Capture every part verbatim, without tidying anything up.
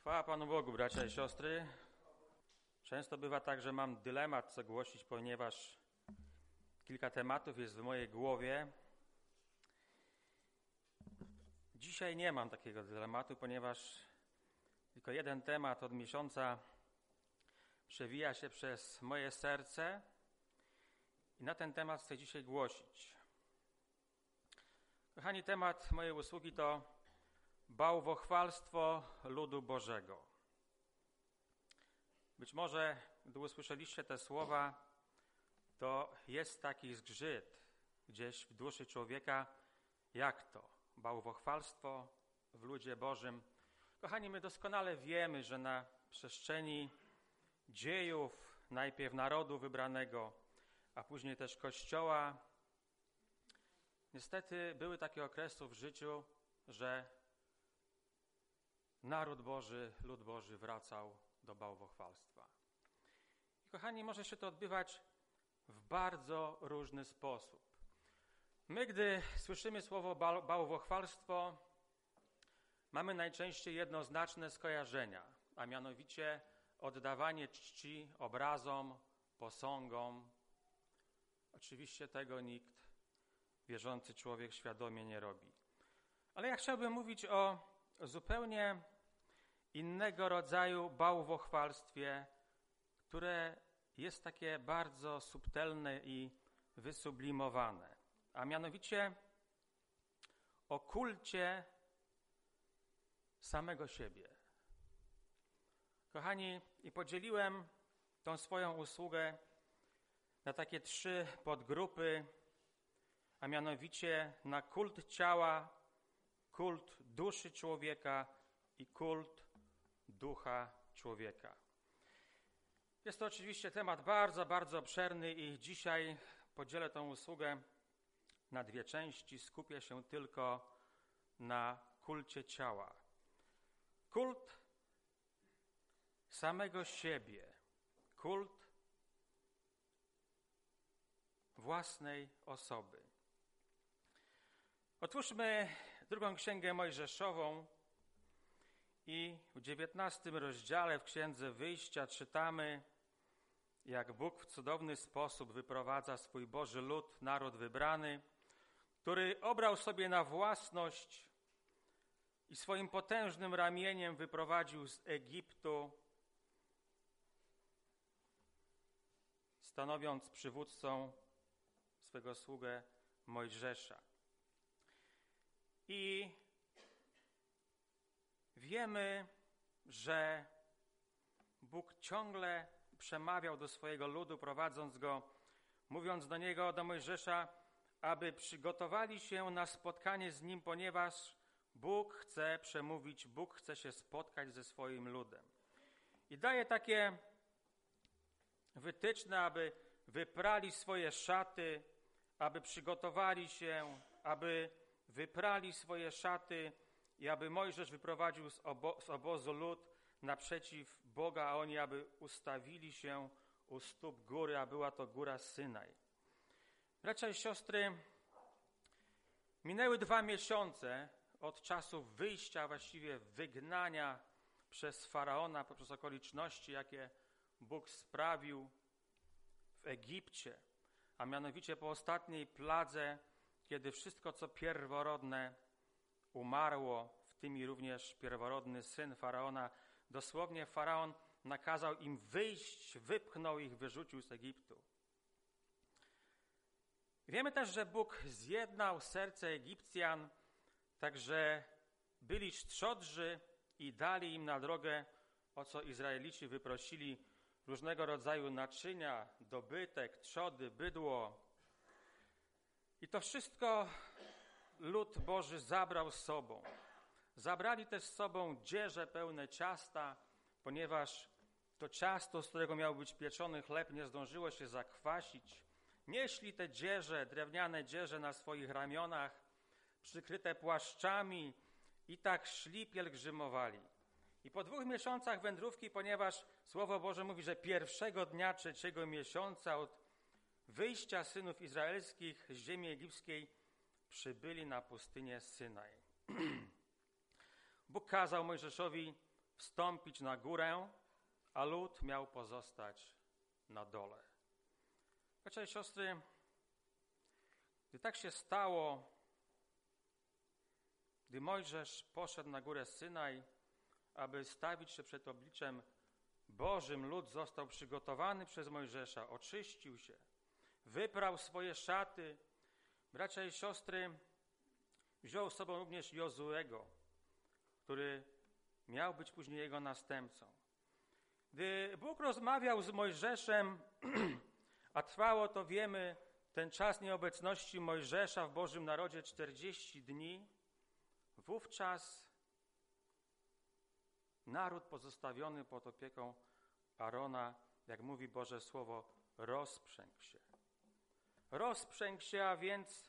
Chwała Panu Bogu, bracia i siostry. Często bywa tak, że mam dylemat, co głosić, ponieważ kilka tematów jest w mojej głowie. Dzisiaj nie mam takiego dylematu, ponieważ tylko jeden temat od miesiąca przewija się przez moje serce i na ten temat chcę dzisiaj głosić. Kochani, temat mojej usługi to bałwochwalstwo ludu Bożego. Być może, gdy usłyszeliście te słowa, to jest taki zgrzyt gdzieś w duszy człowieka, jak to? Bałwochwalstwo w ludzie Bożym. Kochani, my doskonale wiemy, że na przestrzeni dziejów, najpierw narodu wybranego, a później też Kościoła, niestety były takie okresy w życiu, że naród Boży, lud Boży wracał do bałwochwalstwa. I kochani, może się to odbywać w bardzo różny sposób. My, gdy słyszymy słowo bałwochwalstwo, mamy najczęściej jednoznaczne skojarzenia, a mianowicie oddawanie czci obrazom, posągom. Oczywiście tego nikt, wierzący człowiek, świadomie nie robi. Ale ja chciałbym mówić o zupełnie innego rodzaju bałwochwalstwie, które jest takie bardzo subtelne i wysublimowane, a mianowicie o kulcie samego siebie. Kochani, i podzieliłem tą swoją usługę na takie trzy podgrupy, a mianowicie na kult ciała, kult duszy człowieka i kult ducha człowieka. Jest to oczywiście temat bardzo, bardzo obszerny i dzisiaj podzielę tę usługę na dwie części. Skupię się tylko na kulcie ciała. Kult samego siebie, kult własnej osoby. Otwórzmy drugą księgę Mojżeszową i w dziewiętnastym rozdziale w Księdze Wyjścia czytamy, jak Bóg w cudowny sposób wyprowadza swój Boży lud, naród wybrany, który obrał sobie na własność i swoim potężnym ramieniem wyprowadził z Egiptu, stanowiąc przywódcą swego sługę Mojżesza. I wiemy, że Bóg ciągle przemawiał do swojego ludu, prowadząc go, mówiąc do niego, do Mojżesza, aby przygotowali się na spotkanie z Nim, ponieważ Bóg chce przemówić, Bóg chce się spotkać ze swoim ludem. I daje takie wytyczne, aby wyprali swoje szaty, aby przygotowali się, aby wyprali swoje szaty i aby Mojżesz wyprowadził z, obo- z obozu lud naprzeciw Boga, a oni aby ustawili się u stóp góry, a była to góra Synaj. Bracia i siostry, minęły dwa miesiące od czasu wyjścia, właściwie wygnania przez Faraona, poprzez okoliczności, jakie Bóg sprawił w Egipcie, a mianowicie po ostatniej pladze, kiedy wszystko, co pierworodne, umarło, w tym i również pierworodny syn Faraona. Dosłownie Faraon nakazał im wyjść, wypchnął ich, wyrzucił z Egiptu. Wiemy też, że Bóg zjednał serce Egipcjan, także byli szczodrzy i dali im na drogę, o co Izraelici wyprosili, różnego rodzaju naczynia, dobytek, trzody, bydło. I to wszystko lud Boży zabrał z sobą. Zabrali też z sobą dzieże pełne ciasta, ponieważ to ciasto, z którego miał być pieczony chleb, nie zdążyło się zakwasić. Nieśli te dzieże, drewniane dzieże na swoich ramionach, przykryte płaszczami i tak szli, pielgrzymowali. I po dwóch miesiącach wędrówki, ponieważ Słowo Boże mówi, że pierwszego dnia trzeciego miesiąca od wyjścia synów izraelskich z ziemi egipskiej przybyli na pustynię Synaj. Bóg kazał Mojżeszowi wstąpić na górę, a lud miał pozostać na dole. Bracia i siostry, gdy tak się stało, gdy Mojżesz poszedł na górę Synaj, aby stawić się przed obliczem Bożym, lud został przygotowany przez Mojżesza, oczyścił się, wyprał swoje szaty. Bracia i siostry, wziął z sobą również Jozuego, który miał być później jego następcą. Gdy Bóg rozmawiał z Mojżeszem, a trwało to, wiemy, ten czas nieobecności Mojżesza w Bożym narodzie czterdzieści dni, wówczas naród pozostawiony pod opieką Arona, jak mówi Boże Słowo, rozprzęgł się. Rozprzęgł się, a więc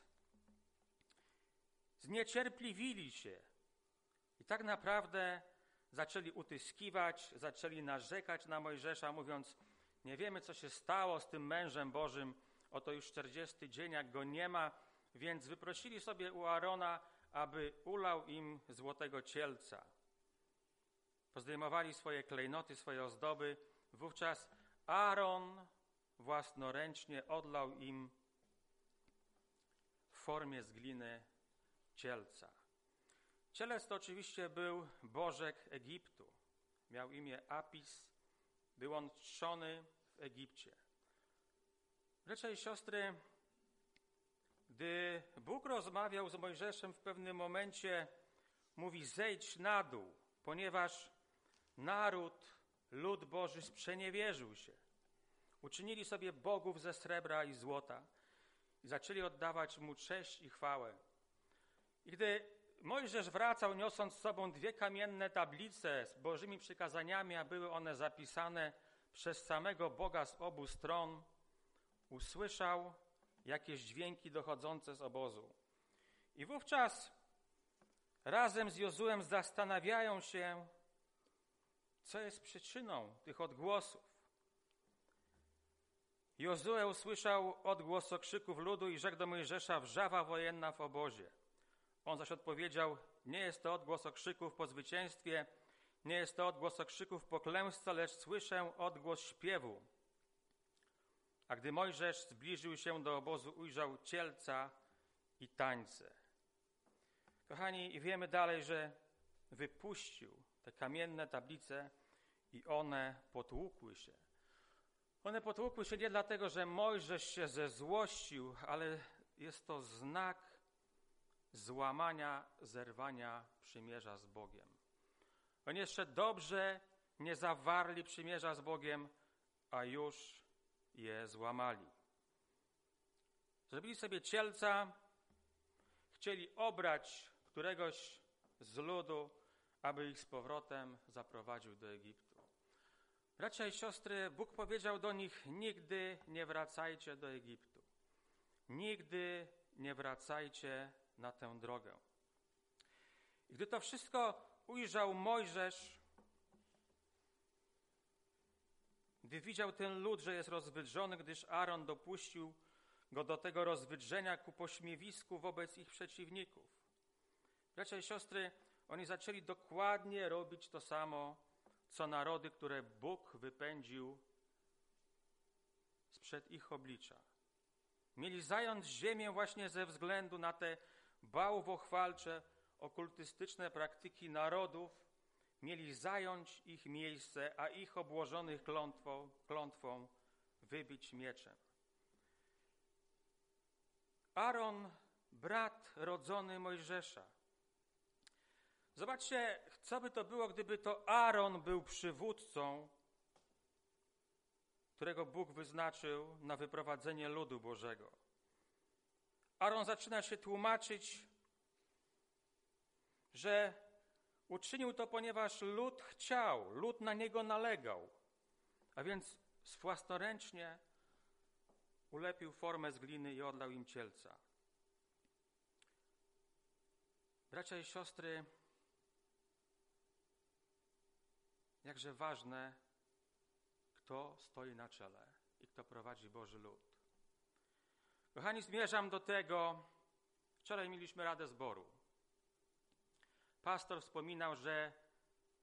zniecierpliwili się i tak naprawdę zaczęli utyskiwać, zaczęli narzekać na Mojżesza, mówiąc: nie wiemy, co się stało z tym mężem Bożym, oto już czterdziesty dzień, jak go nie ma, więc wyprosili sobie u Arona, aby ulał im złotego cielca. Pozdejmowali swoje klejnoty, swoje ozdoby. Wówczas Aaron własnoręcznie odlał im w formie z gliny cielca. Cielec to oczywiście był bożek Egiptu. Miał imię Apis. Był on czczony w Egipcie. Bracia i siostry, gdy Bóg rozmawiał z Mojżeszem, w pewnym momencie mówi: zejdź na dół, ponieważ naród, lud Boży sprzeniewierzył się. Uczynili sobie bogów ze srebra i złota i zaczęli oddawać mu cześć i chwałę. I gdy Mojżesz wracał, niosąc z sobą dwie kamienne tablice z Bożymi przykazaniami, a były one zapisane przez samego Boga z obu stron, usłyszał jakieś dźwięki dochodzące z obozu. I wówczas razem z Jozułem zastanawiają się, co jest przyczyną tych odgłosów. Jozue usłyszał odgłos okrzyków ludu i rzekł do Mojżesza: wrzawa wojenna w obozie. On zaś odpowiedział: nie jest to odgłos okrzyków po zwycięstwie, nie jest to odgłos okrzyków po klęsce, lecz słyszę odgłos śpiewu. A gdy Mojżesz zbliżył się do obozu, ujrzał cielca i tańce. Kochani, wiemy dalej, że wypuścił te kamienne tablice i one potłukły się. One potłukły się nie dlatego, że Mojżesz się zezłościł, ale jest to znak złamania, zerwania przymierza z Bogiem. Oni jeszcze dobrze nie zawarli przymierza z Bogiem, a już je złamali. Zrobili sobie cielca, chcieli obrać któregoś z ludu, aby ich z powrotem zaprowadził do Egiptu. Bracia i siostry, Bóg powiedział do nich: nigdy nie wracajcie do Egiptu. Nigdy nie wracajcie na tę drogę. I gdy to wszystko ujrzał Mojżesz, gdy widział ten lud, że jest rozwydrzony, gdyż Aaron dopuścił go do tego rozwydrzenia ku pośmiewisku wobec ich przeciwników. Bracia i siostry, oni zaczęli dokładnie robić to samo, co narody, które Bóg wypędził sprzed ich oblicza. Mieli zająć ziemię właśnie ze względu na te bałwochwalcze, okultystyczne praktyki narodów. Mieli zająć ich miejsce, a ich obłożonych klątwą, klątwą wybić mieczem. Aaron, brat rodzony Mojżesza. Zobaczcie, co by to było, gdyby to Aaron był przywódcą, którego Bóg wyznaczył na wyprowadzenie ludu Bożego. Aaron zaczyna się tłumaczyć, że uczynił to, ponieważ lud chciał, lud na niego nalegał, a więc własnoręcznie ulepił formę z gliny i odlał im cielca. Bracia i siostry, jakże ważne, kto stoi na czele i kto prowadzi Boży lud. Kochani, zmierzam do tego. Wczoraj mieliśmy Radę Zboru. Pastor wspominał, że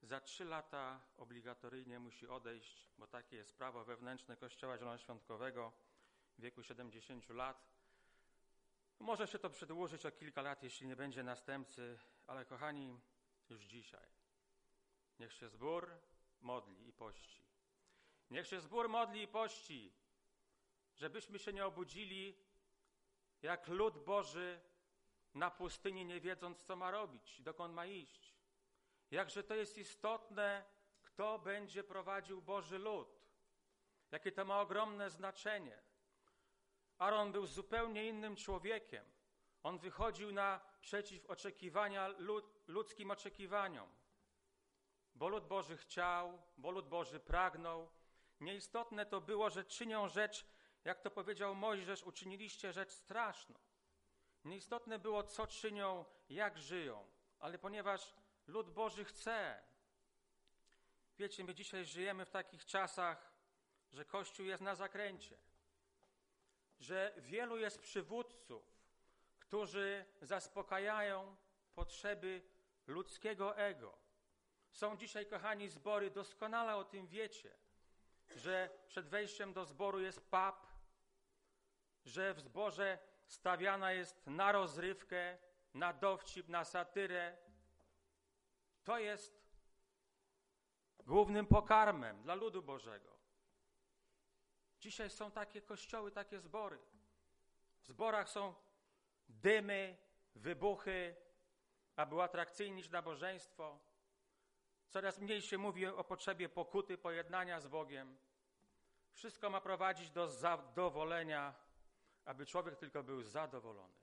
za trzy lata obligatoryjnie musi odejść, bo takie jest prawo wewnętrzne Kościoła Zielonoświątkowego w wieku siedemdziesięciu lat. Może się to przedłużyć o kilka lat, jeśli nie będzie następcy, ale kochani, już dzisiaj niech się zbór modli i pości. Niech się zbór modli i pości, żebyśmy się nie obudzili jak lud Boży na pustyni, nie wiedząc, co ma robić, dokąd ma iść. Jakże to jest istotne, kto będzie prowadził Boży lud. Jakie to ma ogromne znaczenie. Aaron był zupełnie innym człowiekiem. On wychodził naprzeciw oczekiwania lud, ludzkim oczekiwaniom. Bo lud Boży chciał, bo lud Boży pragnął. Nieistotne to było, że czynią rzecz, jak to powiedział Mojżesz, uczyniliście rzecz straszną. Nieistotne było, co czynią, jak żyją, ale ponieważ lud Boży chce. Wiecie, my dzisiaj żyjemy w takich czasach, że Kościół jest na zakręcie, że wielu jest przywódców, którzy zaspokajają potrzeby ludzkiego ego. Są dzisiaj, kochani, zbory, doskonale o tym wiecie, że przed wejściem do zboru jest pub, że w zborze stawiana jest na rozrywkę, na dowcip, na satyrę. To jest głównym pokarmem dla ludu Bożego. Dzisiaj są takie kościoły, takie zbory. W zborach są dymy, wybuchy, aby uatrakcyjnić nabożeństwo. Coraz mniej się mówi o potrzebie pokuty, pojednania z Bogiem. Wszystko ma prowadzić do zadowolenia, aby człowiek tylko był zadowolony.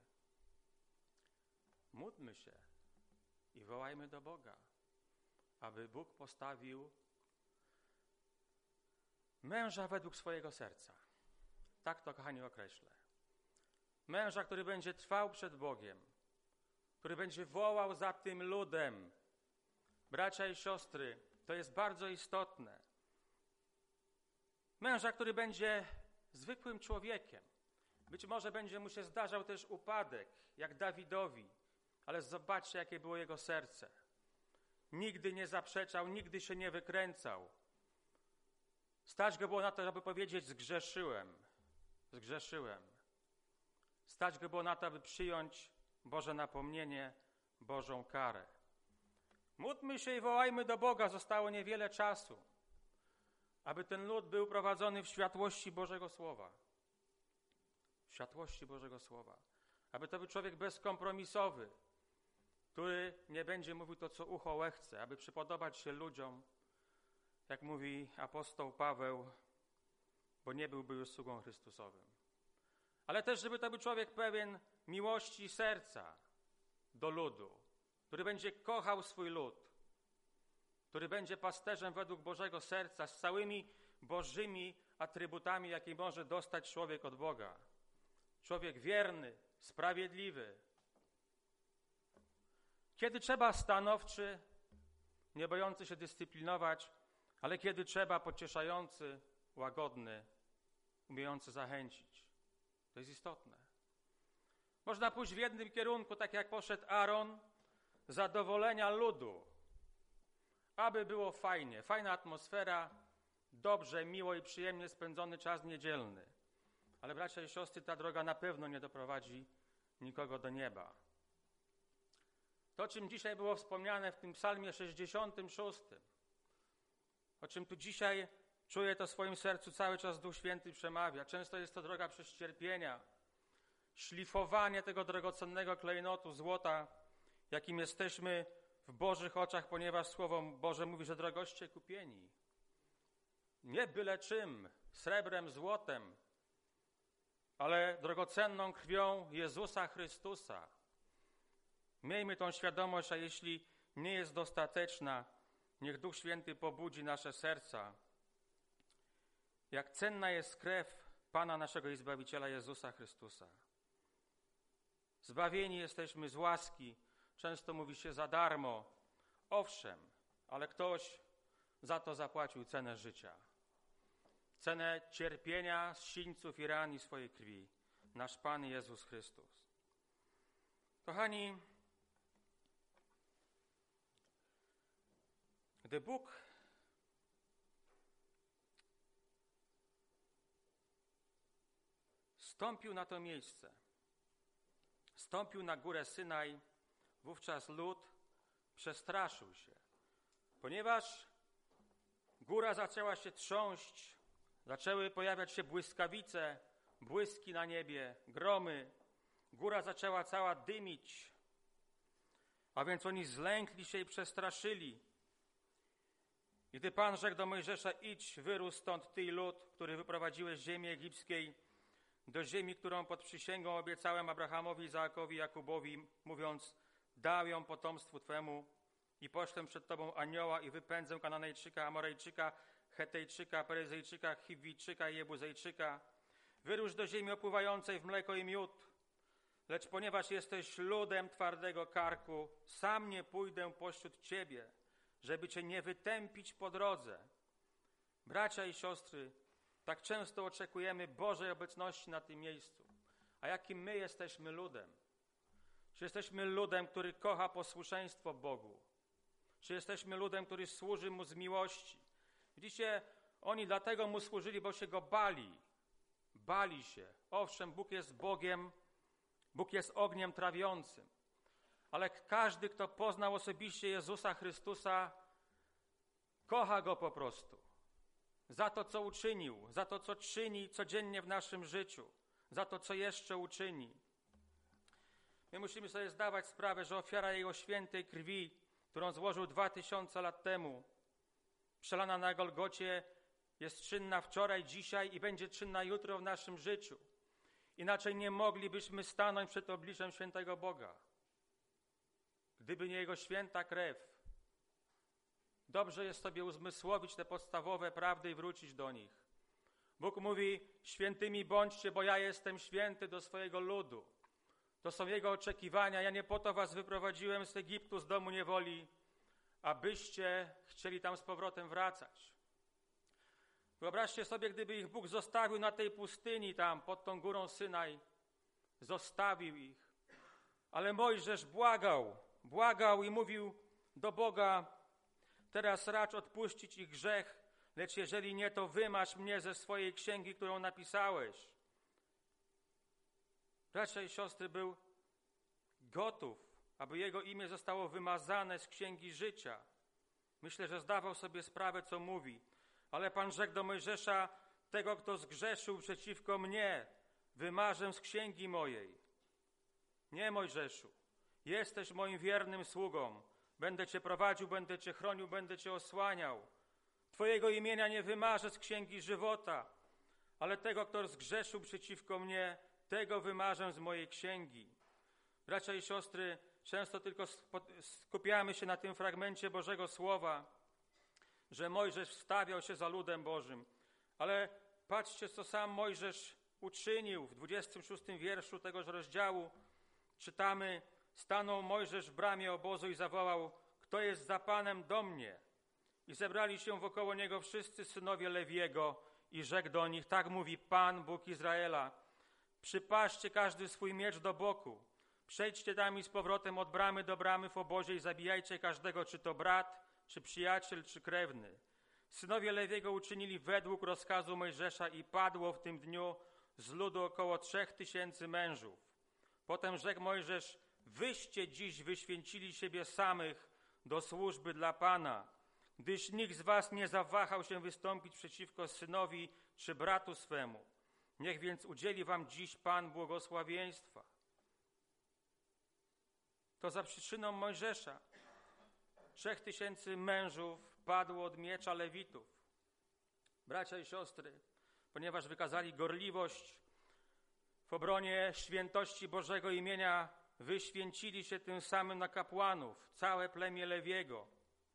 Módlmy się i wołajmy do Boga, aby Bóg postawił męża według swojego serca. Tak to, kochani, określę. Męża, który będzie trwał przed Bogiem, który będzie wołał za tym ludem. Bracia i siostry, to jest bardzo istotne. Męża, który będzie zwykłym człowiekiem. Być może będzie mu się zdarzał też upadek, jak Dawidowi, ale zobaczcie, jakie było jego serce. Nigdy nie zaprzeczał, nigdy się nie wykręcał. Stać go było na to, żeby powiedzieć: zgrzeszyłem, zgrzeszyłem. Stać go było na to, aby przyjąć Boże napomnienie, Bożą karę. Módlmy się i wołajmy do Boga, zostało niewiele czasu, aby ten lud był prowadzony w światłości Bożego Słowa. W światłości Bożego Słowa. Aby to był człowiek bezkompromisowy, który nie będzie mówił to, co ucho łechce, aby przypodobać się ludziom, jak mówi apostoł Paweł, bo nie byłby już sługą Chrystusowym. Ale też, żeby to był człowiek pełen miłości serca do ludu, który będzie kochał swój lud, który będzie pasterzem według Bożego serca z całymi Bożymi atrybutami, jakie może dostać człowiek od Boga. Człowiek wierny, sprawiedliwy. Kiedy trzeba, stanowczy, nie bojący się dyscyplinować, ale kiedy trzeba, pocieszający, łagodny, umiejący zachęcić. To jest istotne. Można pójść w jednym kierunku, tak jak poszedł Aaron, zadowolenia ludu, aby było fajnie, fajna atmosfera, dobrze, miło i przyjemnie spędzony czas niedzielny. Ale bracia i siostry, ta droga na pewno nie doprowadzi nikogo do nieba. To, o czym dzisiaj było wspomniane w tym psalmie sześćdziesiątym szóstym, o czym tu dzisiaj czuję, to w swoim sercu cały czas Duch Święty przemawia. Często jest to droga przez cierpienia, szlifowanie tego drogocennego klejnotu, złota, jakim jesteśmy w Bożych oczach, ponieważ Słowo Boże mówi, że drogoście kupieni. Nie byle czym, srebrem, złotem, ale drogocenną krwią Jezusa Chrystusa. Miejmy tą świadomość, a jeśli nie jest dostateczna, niech Duch Święty pobudzi nasze serca. Jak cenna jest krew Pana naszego i Zbawiciela Jezusa Chrystusa. Zbawieni jesteśmy z łaski, często mówi się za darmo. Owszem, ale ktoś za to zapłacił cenę życia. Cenę cierpienia, sińców i ran i swojej krwi. Nasz Pan Jezus Chrystus. Kochani, Gdy Bóg stąpił na to miejsce, stąpił na górę Synaj, wówczas lud przestraszył się, ponieważ góra zaczęła się trząść, zaczęły pojawiać się błyskawice, błyski na niebie, gromy, góra zaczęła cała dymić, a więc oni zlękli się i przestraszyli. I gdy Pan rzekł do Mojżesza: idź, wyrusz stąd ty i lud, który wyprowadziłeś z ziemi egipskiej, do ziemi, którą pod przysięgą obiecałem Abrahamowi, Izaakowi, Jakubowi, mówiąc: dał ją potomstwu twemu i poślę przed tobą anioła i wypędzę Kananejczyka, Amorejczyka, Hetejczyka, Peryzyjczyka, Chiwijczyka i Jebuzejczyka. Wyrusz do ziemi opływającej w mleko i miód. Lecz ponieważ jesteś ludem twardego karku, sam nie pójdę pośród ciebie, żeby cię nie wytępić po drodze. Bracia i siostry, tak często oczekujemy Bożej obecności na tym miejscu. A jakim my jesteśmy ludem? Czy jesteśmy ludem, który kocha posłuszeństwo Bogu? Czy jesteśmy ludem, który służy Mu z miłości? Widzicie, oni dlatego Mu służyli, bo się Go bali. Bali się. Owszem, Bóg jest Bogiem, Bóg jest ogniem trawiącym. Ale każdy, kto poznał osobiście Jezusa Chrystusa, kocha Go po prostu. Za to, co uczynił, za to, co czyni codziennie w naszym życiu, za to, co jeszcze uczyni. My musimy sobie zdawać sprawę, że ofiara Jego świętej krwi, którą złożył dwa tysiące lat temu, przelana na Golgocie, jest czynna wczoraj, dzisiaj i będzie czynna jutro w naszym życiu. Inaczej nie moglibyśmy stanąć przed obliczem świętego Boga. Gdyby nie Jego święta krew, dobrze jest sobie uzmysłowić te podstawowe prawdy i wrócić do nich. Bóg mówi: świętymi bądźcie, bo ja jestem święty do swojego ludu. To są Jego oczekiwania. Ja nie po to was wyprowadziłem z Egiptu, z domu niewoli, abyście chcieli tam z powrotem wracać. Wyobraźcie sobie, gdyby ich Bóg zostawił na tej pustyni tam, pod tą górą Synaj. Zostawił ich. Ale Mojżesz błagał, błagał i mówił do Boga: teraz racz odpuścić ich grzech, lecz jeżeli nie, to wymaż mnie ze swojej księgi, którą napisałeś. Bracia i siostry, był gotów, aby jego imię zostało wymazane z księgi życia. Myślę, że zdawał sobie sprawę, co mówi. Ale Pan rzekł do Mojżesza: tego, kto zgrzeszył przeciwko mnie, wymarzę z księgi mojej. Nie, Mojżeszu, jesteś moim wiernym sługą. Będę cię prowadził, będę cię chronił, będę cię osłaniał. Twojego imienia nie wymarzę z księgi żywota, ale tego, kto zgrzeszył przeciwko mnie, tego wymarzę z mojej księgi. Bracia i siostry, często tylko skupiamy się na tym fragmencie Bożego Słowa, że Mojżesz wstawiał się za ludem Bożym. Ale patrzcie, co sam Mojżesz uczynił. W dwudziestym szóstym wierszu tegoż rozdziału czytamy: stanął Mojżesz w bramie obozu i zawołał: kto jest za Panem do mnie? I zebrali się wokoło niego wszyscy synowie Lewiego i rzekł do nich: tak mówi Pan, Bóg Izraela, przypatrzcie każdy swój miecz do boku, przejdźcie tam i z powrotem od bramy do bramy w obozie i zabijajcie każdego, czy to brat, czy przyjaciel, czy krewny. Synowie Lewiego uczynili według rozkazu Mojżesza i padło w tym dniu z ludu około trzech tysięcy mężów. Potem rzekł Mojżesz: wyście dziś wyświęcili siebie samych do służby dla Pana, gdyż nikt z was nie zawahał się wystąpić przeciwko synowi czy bratu swemu. Niech więc udzieli wam dziś Pan błogosławieństwa. To za przyczyną Mojżesza trzech tysięcy mężów padło od miecza Lewitów. Bracia i siostry, ponieważ wykazali gorliwość w obronie świętości Bożego imienia, wyświęcili się tym samym na kapłanów, całe plemię Lewiego.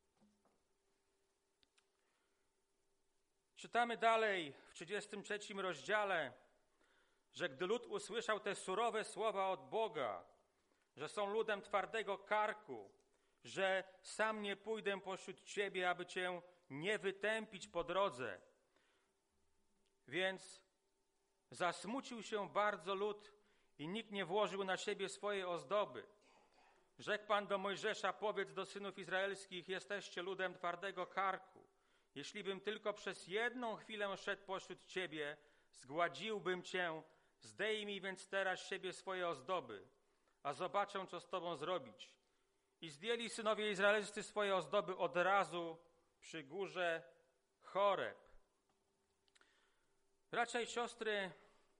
Czytamy dalej w trzydziestym trzecim rozdziale, że gdy lud usłyszał te surowe słowa od Boga, że są ludem twardego karku, że sam nie pójdę pośród ciebie, aby cię nie wytępić po drodze. Więc zasmucił się bardzo lud i nikt nie włożył na siebie swojej ozdoby. Rzekł Pan do Mojżesza: powiedz do synów izraelskich, jesteście ludem twardego karku. Jeślibym tylko przez jedną chwilę szedł pośród ciebie, zgładziłbym cię, zdejmij więc teraz z siebie swoje ozdoby, a zobaczę, co z tobą zrobić. I zdjęli synowie izraelscy swoje ozdoby od razu przy górze Choreb. Bracia i siostry,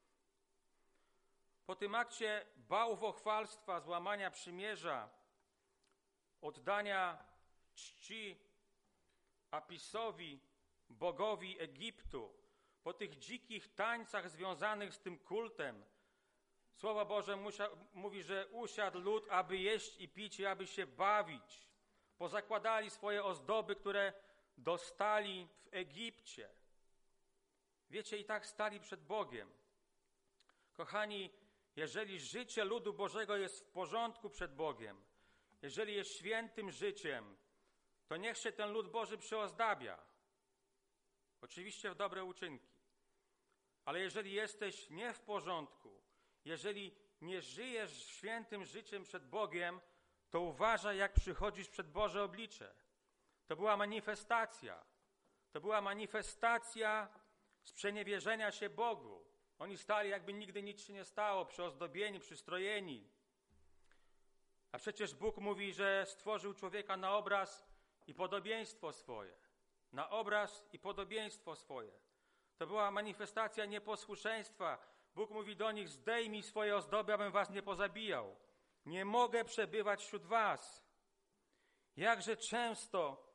po tym akcie bałwochwalstwa, złamania przymierza, oddania czci Apisowi, bogowi Egiptu, po tych dzikich tańcach związanych z tym kultem, Słowo Boże musia, mówi, że usiadł lud, aby jeść i pić i aby się bawić. Pozakładali swoje ozdoby, które dostali w Egipcie. Wiecie, i tak stali przed Bogiem. Kochani, jeżeli życie ludu Bożego jest w porządku przed Bogiem, jeżeli jest świętym życiem, to niech się ten lud Boży przyozdabia. Oczywiście w dobre uczynki. Ale jeżeli jesteś nie w porządku, jeżeli nie żyjesz świętym życiem przed Bogiem, to uważaj, jak przychodzisz przed Boże oblicze. To była manifestacja. To była manifestacja sprzeniewierzenia się Bogu. Oni stali, jakby nigdy nic się nie stało, przyozdobieni, przystrojeni. A przecież Bóg mówi, że stworzył człowieka na obraz i podobieństwo swoje. Na obraz i podobieństwo swoje. To była manifestacja nieposłuszeństwa. Bóg mówi do nich: zdejmij swoje ozdoby, abym was nie pozabijał. Nie mogę przebywać wśród was. Jakże często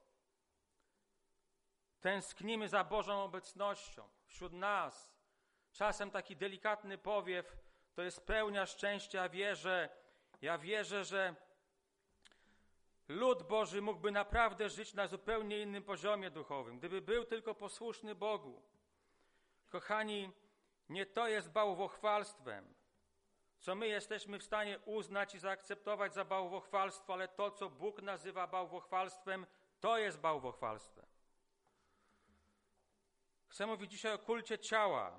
tęsknimy za Bożą obecnością wśród nas. Czasem taki delikatny powiew to jest pełnia szczęścia. Wierzę, ja wierzę, że lud Boży mógłby naprawdę żyć na zupełnie innym poziomie duchowym, gdyby był tylko posłuszny Bogu. Kochani, nie to jest bałwochwalstwem, co my jesteśmy w stanie uznać i zaakceptować za bałwochwalstwo, ale to, co Bóg nazywa bałwochwalstwem, to jest bałwochwalstwem. Chcę mówić dzisiaj o kulcie ciała.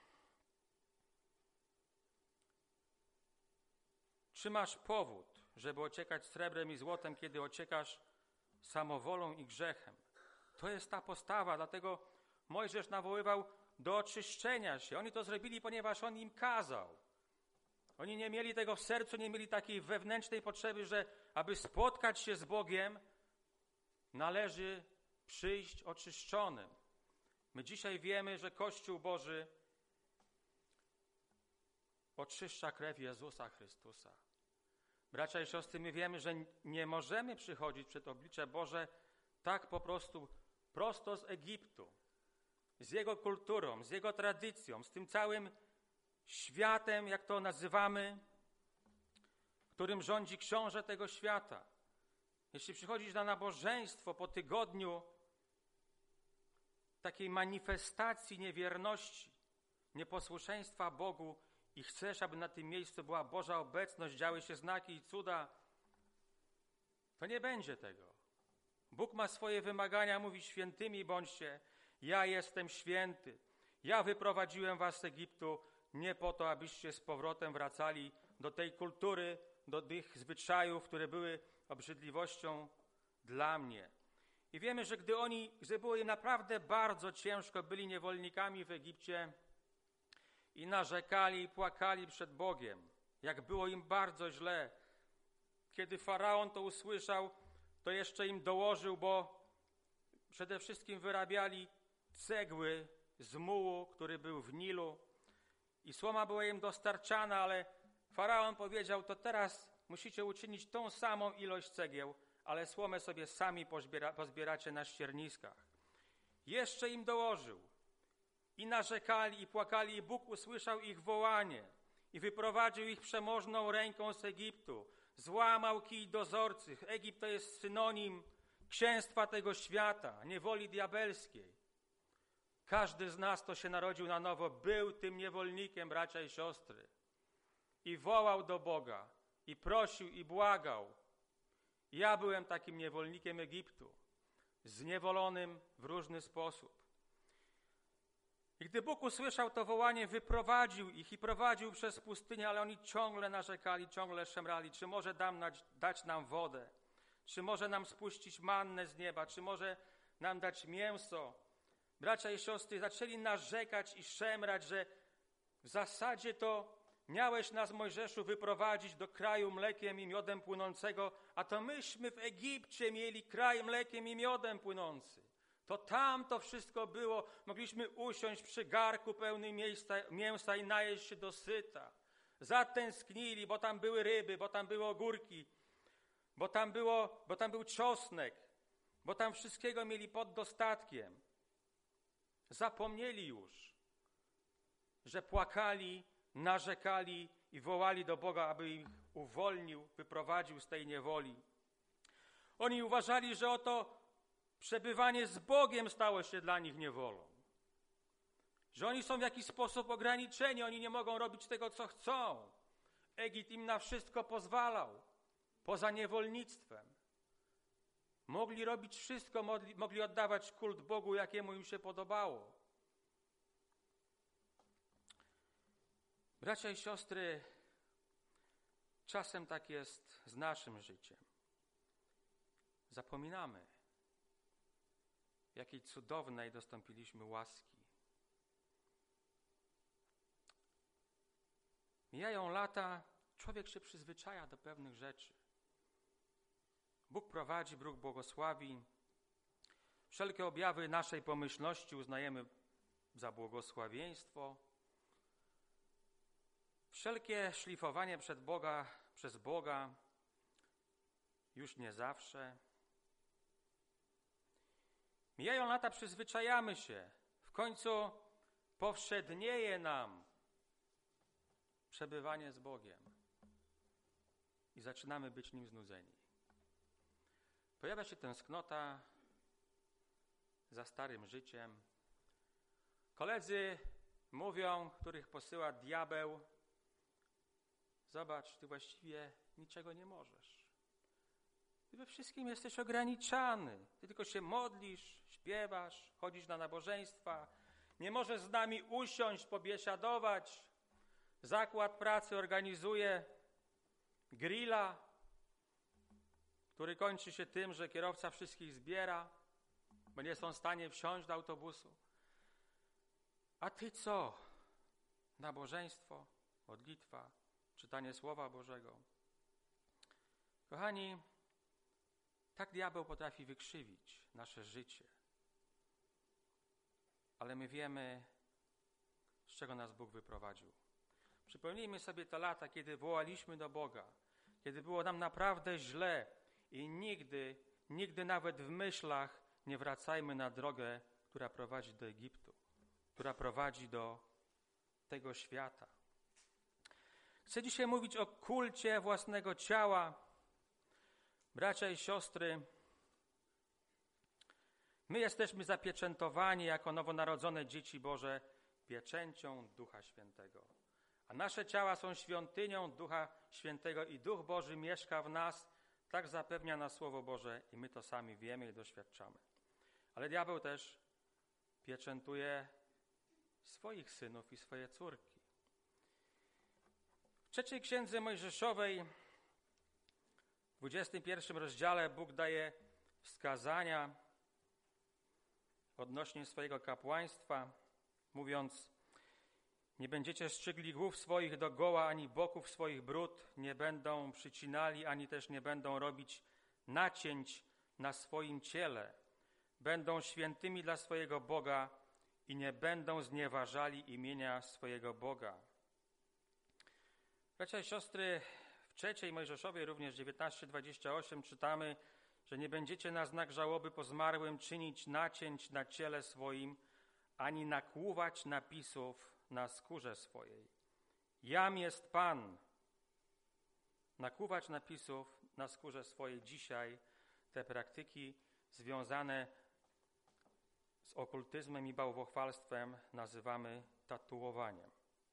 Czy masz powód, żeby ociekać srebrem i złotem, kiedy ociekasz samowolą i grzechem? To jest ta postawa, dlatego Mojżesz nawoływał do oczyszczenia się. Oni to zrobili, ponieważ on im kazał. Oni nie mieli tego w sercu, nie mieli takiej wewnętrznej potrzeby, że aby spotkać się z Bogiem, należy przyjść oczyszczonym. My dzisiaj wiemy, że Kościół Boży oczyszcza krew Jezusa Chrystusa. Bracia i siostry, my wiemy, że nie możemy przychodzić przed oblicze Boże tak po prostu prosto z Egiptu, z jego kulturą, z jego tradycją, z tym całym światem, jak to nazywamy, którym rządzi książę tego świata. Jeśli przychodzisz na nabożeństwo po tygodniu takiej manifestacji niewierności, nieposłuszeństwa Bogu i chcesz, aby na tym miejscu była Boża obecność, działy się znaki i cuda, to nie będzie tego. Bóg ma swoje wymagania, mówi: świętymi bądźcie, ja jestem święty. Ja wyprowadziłem was z Egiptu nie po to, abyście z powrotem wracali do tej kultury, do tych zwyczajów, które były obrzydliwością dla mnie. I wiemy, że gdy oni, gdy było im naprawdę bardzo ciężko, byli niewolnikami w Egipcie i narzekali i płakali przed Bogiem, jak było im bardzo źle. Kiedy Faraon to usłyszał, to jeszcze im dołożył, bo przede wszystkim wyrabiali cegły z mułu, który był w Nilu, i słoma była im dostarczana, ale Faraon powiedział: to teraz musicie uczynić tą samą ilość cegieł, ale słomę sobie sami pozbiera, pozbieracie na ścierniskach. Jeszcze im dołożył. I narzekali, i płakali, i Bóg usłyszał ich wołanie i wyprowadził ich przemożną ręką z Egiptu. Złamał kij dozorcych. Egipt to jest synonim księstwa tego świata, niewoli diabelskiej. Każdy z nas, kto się narodził na nowo, był tym niewolnikiem, bracia i siostry. I wołał do Boga, i prosił, i błagał. Ja byłem takim niewolnikiem Egiptu, zniewolonym w różny sposób. I gdy Bóg usłyszał to wołanie, wyprowadził ich i prowadził przez pustynię, ale oni ciągle narzekali, ciągle szemrali, czy może dam dać nam wodę, czy może nam spuścić mannę z nieba, czy może nam dać mięso. Bracia i siostry zaczęli narzekać i szemrać, że w zasadzie to miałeś nas, Mojżeszu, wyprowadzić do kraju mlekiem i miodem płynącego, a to myśmy w Egipcie mieli kraj mlekiem i miodem płynący. To tam to wszystko było. Mogliśmy usiąść przy garku pełnym miejsca, mięsa i najeść się dosyta. Zatęsknili, bo tam były ryby, bo tam były ogórki, bo tam, było, bo tam był czosnek, bo tam wszystkiego mieli pod dostatkiem. Zapomnieli już, że płakali, narzekali i wołali do Boga, aby ich uwolnił, wyprowadził z tej niewoli. Oni uważali, że oto przebywanie z Bogiem stało się dla nich niewolą. Że oni są w jakiś sposób ograniczeni, oni nie mogą robić tego, co chcą. Egipt im na wszystko pozwalał, poza niewolnictwem. Mogli robić wszystko, mogli, mogli oddawać kult Bogu, jakiemu im się podobało. Bracia i siostry, czasem tak jest z naszym życiem. Zapominamy, jakiej cudownej dostąpiliśmy łaski. Mijają lata, człowiek się przyzwyczaja do pewnych rzeczy. Bóg prowadzi, Bóg błogosławi. Wszelkie objawy naszej pomyślności uznajemy za błogosławieństwo. Wszelkie szlifowanie przed Boga, przez Boga już nie zawsze. Mijają lata, przyzwyczajamy się. W końcu powszednieje nam przebywanie z Bogiem i zaczynamy być nim znudzeni. Pojawia się tęsknota za starym życiem. Koledzy mówią, których posyła diabeł: zobacz, ty właściwie niczego nie możesz. Ty we wszystkim jesteś ograniczany. Ty tylko się modlisz, śpiewasz, chodzisz na nabożeństwa. Nie możesz z nami usiąść, pobiesiadować. Zakład pracy organizuje grilla, który kończy się tym, że kierowca wszystkich zbiera, bo nie są w stanie wsiąść do autobusu. A ty co? Nabożeństwo, modlitwa, czytanie Słowa Bożego. Kochani, tak diabeł potrafi wykrzywić nasze życie. Ale my wiemy, z czego nas Bóg wyprowadził. Przypomnijmy sobie te lata, kiedy wołaliśmy do Boga, kiedy było nam naprawdę źle i nigdy, nigdy nawet w myślach nie wracajmy na drogę, która prowadzi do Egiptu, która prowadzi do tego świata. Chcę dzisiaj mówić o kulcie własnego ciała. Bracia i siostry, my jesteśmy zapieczętowani jako nowonarodzone dzieci Boże pieczęcią Ducha Świętego. A nasze ciała są świątynią Ducha Świętego i Duch Boży mieszka w nas, tak zapewnia nas Słowo Boże i my to sami wiemy i doświadczamy. Ale diabeł też pieczętuje swoich synów i swoje córki. W trzeciej księdze Mojżeszowej, w dwudziestym pierwszym rozdziale, Bóg daje wskazania odnośnie swojego kapłaństwa, mówiąc: nie będziecie strzygli głów swoich do goła, ani boków swoich brud nie będą przycinali, ani też nie będą robić nacięć na swoim ciele. Będą świętymi dla swojego Boga i nie będą znieważali imienia swojego Boga. Bracia i siostry, w trzeciej Mojżeszowej, również dziewiętnaście dwadzieścia osiem, czytamy, że nie będziecie na znak żałoby po zmarłym czynić nacięć na ciele swoim, ani nakłuwać napisów na skórze swojej. Jam jest Pan. Nakłuwać napisów na skórze swojej. Dzisiaj te praktyki związane z okultyzmem i bałwochwalstwem nazywamy tatuowaniem.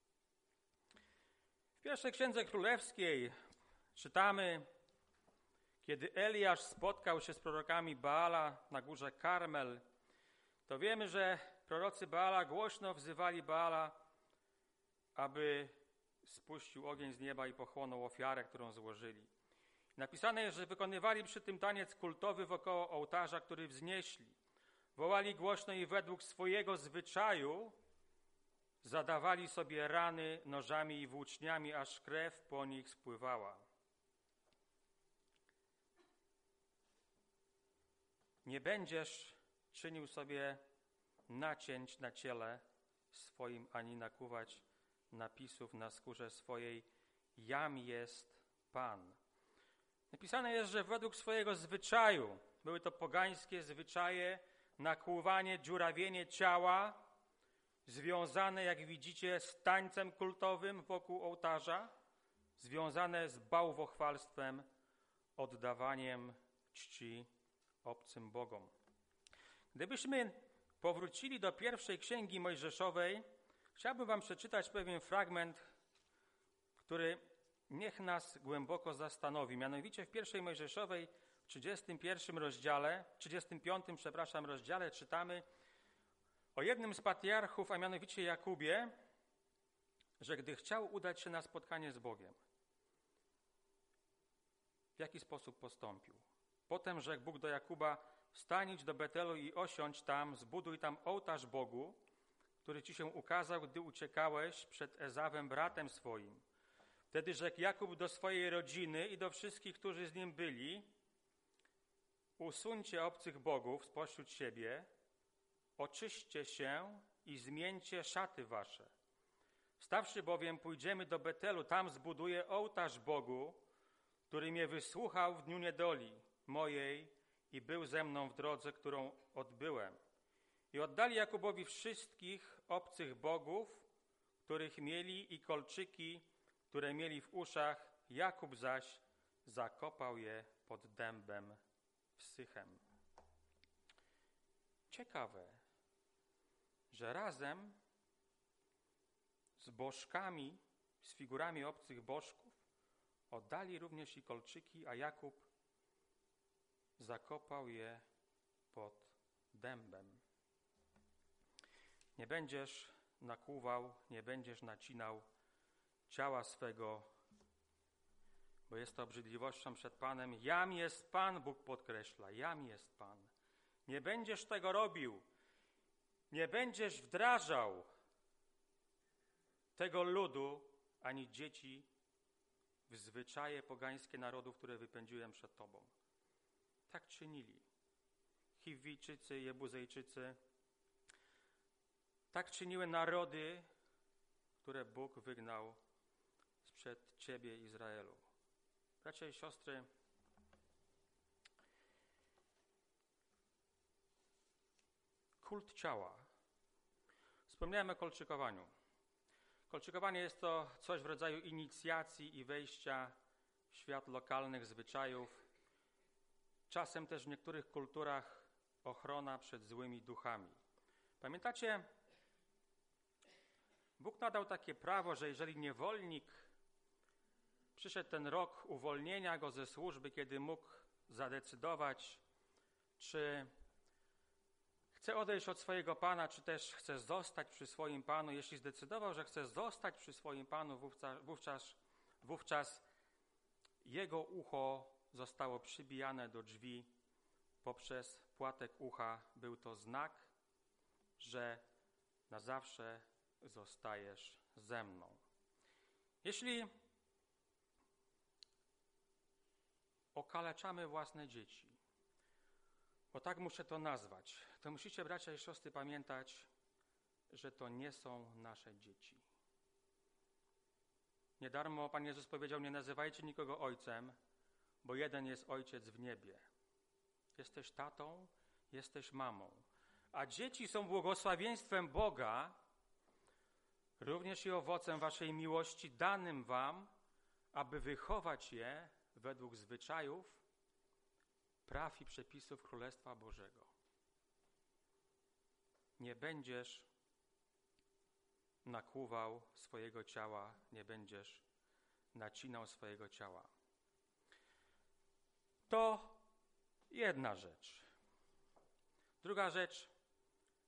W pierwszej Księdze Królewskiej czytamy, kiedy Eliasz spotkał się z prorokami Baala na górze Karmel, to wiemy, że prorocy Baala głośno wzywali Baala, aby spuścił ogień z nieba i pochłonął ofiarę, którą złożyli. Napisane jest, że wykonywali przy tym taniec kultowy wokoło ołtarza, który wznieśli. Wołali głośno i według swojego zwyczaju zadawali sobie rany nożami i włóczniami, aż krew po nich spływała. Nie będziesz czynił sobie nacięć na ciele swoim, ani nakuwać napisów na skórze swojej. Jam jest Pan. Napisane jest, że według swojego zwyczaju, były to pogańskie zwyczaje, nakłuwanie, dziurawienie ciała, związane, jak widzicie, z tańcem kultowym wokół ołtarza, związane z bałwochwalstwem, oddawaniem czci obcym bogom. Gdybyśmy powrócili do pierwszej księgi Mojżeszowej, chciałbym wam przeczytać pewien fragment, który niech nas głęboko zastanowi. Mianowicie w pierwszej Mojżeszowej, w trzydziestym pierwszym rozdziale, trzydziestym piątym, przepraszam, rozdziale czytamy o jednym z patriarchów, a mianowicie Jakubie, że gdy chciał udać się na spotkanie z Bogiem, w jaki sposób postąpił. Potem rzekł Bóg do Jakuba: wstań, idź do Betelu i osiądź tam, zbuduj tam ołtarz Bogu, który ci się ukazał, gdy uciekałeś przed Ezawem, bratem swoim. Wtedy rzekł Jakub do swojej rodziny i do wszystkich, którzy z nim byli: usuńcie obcych bogów spośród siebie, oczyśćcie się i zmieńcie szaty wasze. Wstawszy bowiem, pójdziemy do Betelu, tam zbuduję ołtarz Bogu, który mnie wysłuchał w dniu niedoli mojej i był ze mną w drodze, którą odbyłem. I oddali Jakubowi wszystkich obcych bogów, których mieli, i kolczyki, które mieli w uszach. Jakub zaś zakopał je pod dębem w Sychem. Ciekawe, że razem z bożkami, z figurami obcych bożków oddali również i kolczyki, a Jakub zakopał je pod dębem. Nie będziesz nakłuwał, nie będziesz nacinał ciała swego, bo jest to obrzydliwością przed Panem. Jam jest Pan, Bóg podkreśla, jam jest Pan. Nie będziesz tego robił, nie będziesz wdrażał tego ludu, ani dzieci w zwyczaje pogańskie narodów, które wypędziłem przed Tobą. Tak czynili Chiwijczycy, Jebuzejczycy. Tak czyniły narody, które Bóg wygnał sprzed Ciebie, Izraelu. Bracia i siostry, kult ciała. Wspomniałem o kolczykowaniu. Kolczykowanie jest to coś w rodzaju inicjacji i wejścia w świat lokalnych zwyczajów. Czasem też w niektórych kulturach ochrona przed złymi duchami. Pamiętacie, Bóg nadał takie prawo, że jeżeli niewolnik, przyszedł ten rok uwolnienia go ze służby, kiedy mógł zadecydować, czy chce odejść od swojego Pana, czy też chce zostać przy swoim Panu. Jeśli zdecydował, że chce zostać przy swoim Panu, wówczas, wówczas, wówczas jego ucho zostało przybijane do drzwi poprzez płatek ucha. Był to znak, że na zawsze zostajesz ze mną. Jeśli okaleczamy własne dzieci, bo tak muszę to nazwać, to musicie, bracia i siostry, pamiętać, że to nie są nasze dzieci. Nie darmo Pan Jezus powiedział: nie nazywajcie nikogo ojcem, bo jeden jest Ojciec w niebie. Jesteś tatą, jesteś mamą. A dzieci są błogosławieństwem Boga, również i owocem waszej miłości danym wam, aby wychować je według zwyczajów, praw i przepisów Królestwa Bożego. Nie będziesz nakłuwał swojego ciała, nie będziesz nacinał swojego ciała. To jedna rzecz. Druga rzecz,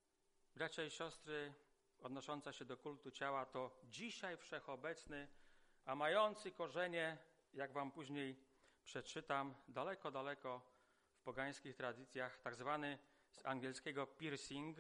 Bracia i siostry, odnosząca się do kultu ciała, to dzisiaj wszechobecny, a mający korzenie, jak wam później przeczytam, daleko, daleko w pogańskich tradycjach, tak zwany z angielskiego piercing.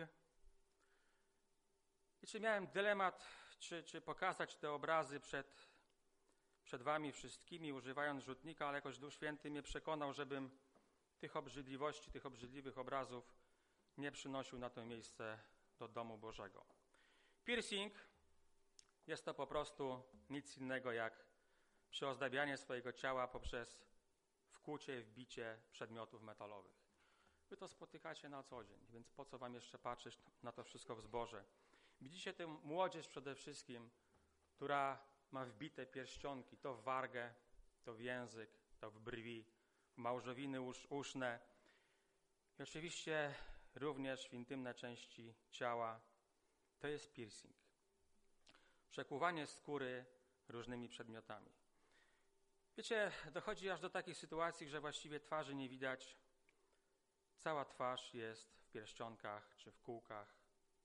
I czy miałem dylemat, czy, czy pokazać te obrazy przed, przed wami wszystkimi, używając rzutnika, ale jakoś Duch Święty mnie przekonał, żebym tych obrzydliwości, tych obrzydliwych obrazów nie przynosił na to miejsce do domu Bożego. Piercing jest to po prostu nic innego jak przyozdabianie swojego ciała poprzez wkłucie, wbicie przedmiotów metalowych. Wy to spotykacie na co dzień, więc po co wam jeszcze patrzeć na to wszystko w zborze? Widzicie tę młodzież przede wszystkim, która ma wbite pierścionki, to w wargę, to w język, to w brwi, w małżowiny usz, uszne i oczywiście również w intymne części ciała. To jest piercing. Przekuwanie skóry różnymi przedmiotami. Wiecie, dochodzi aż do takich sytuacji, że właściwie twarzy nie widać. Cała twarz jest w pierścionkach czy w kółkach.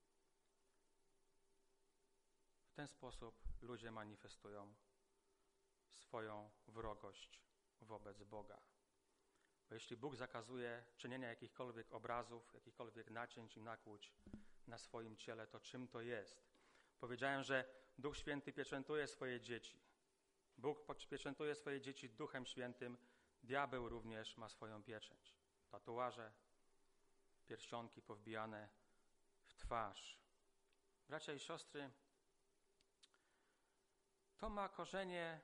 W ten sposób ludzie manifestują swoją wrogość wobec Boga. Bo jeśli Bóg zakazuje czynienia jakichkolwiek obrazów, jakichkolwiek nacięć i nakłuć na swoim ciele, to czym to jest? Powiedziałem, że Duch Święty pieczętuje swoje dzieci. Bóg pieczętuje swoje dzieci Duchem Świętym. Diabeł również ma swoją pieczęć. Tatuaże, pierścionki powbijane w twarz. Bracia i siostry, to ma korzenie